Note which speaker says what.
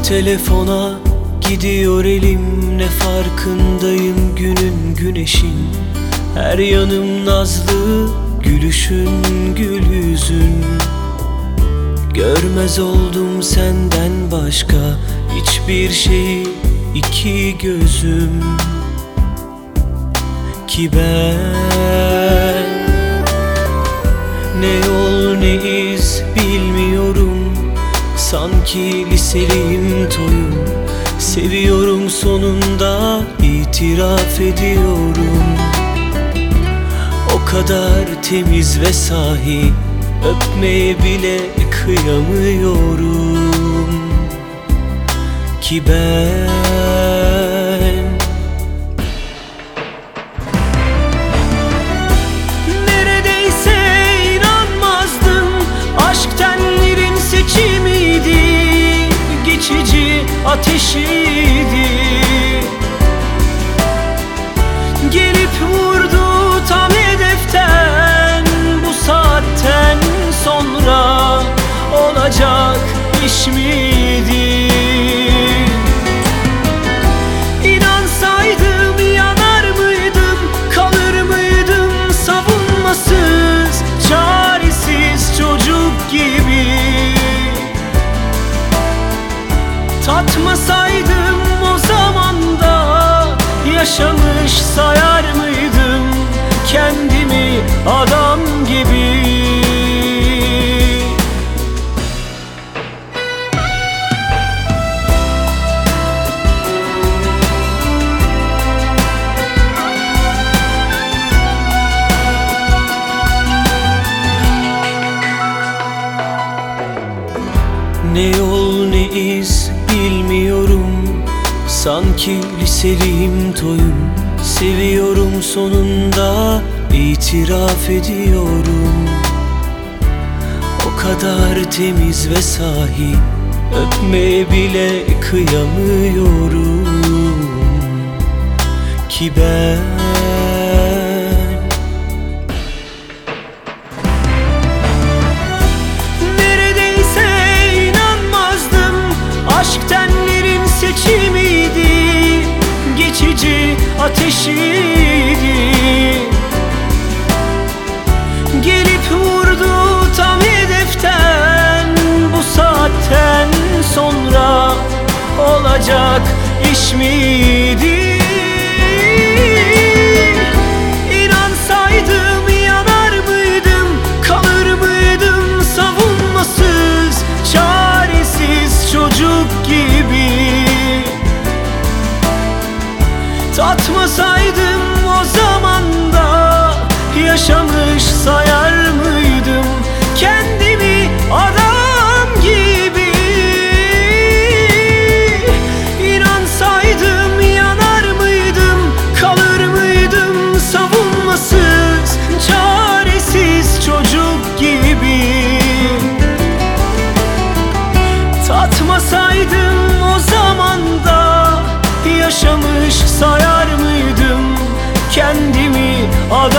Speaker 1: Telefona gidiyor elim, ne farkındayım günün güneşin. Her yanım nazlı, gülüşün gül yüzün. Görmez oldum senden başka hiçbir şeyi iki gözüm. Ki ben ne yol ne iz bilmiyorum. Sanki liseliyim toyum. Seviyorum sonunda itiraf ediyorum. O kadar temiz ve sahi, öpmeye bile kıyamıyorum. Ki ben neredeyse inanmazdım, aşk tenlerin seçimiydi, geçici ateşiydi. Gelip vurdu tam hedeften, bu saatten sonra olacak iş miydi? İnansaydım yanar mıydım, kalır mıydım savunmasız, çaresiz çocuk gibi? Tatmasaydım o zaman da yaşamış sayar mıydım kendimi adam gibi? Ne yol ne iz bilmiyorum. Sanki liseliyim toyum. Seviyorum sonunda itiraf ediyorum. O kadar temiz ve sahi, öpmeye bile kıyamıyorum. Ki ben aşk tenlerin seçimiydi, geçici ateşiydi. Gelip vurdu tam hedeften, bu saatten sonra olacak iş miydi? İnansaydım yanar mıydım, kalır mıydım savunmasız, çaresiz çocuk gibi? Tatmasaydım o zaman da yaşamış sayar mıydım kendimi adam gibi? İnansaydım yanar mıydım, kalır mıydım savunmasız, çaresiz çocuk gibi? Tatmasaydım o zaman da yaşamış sayar mıydım kendimi adam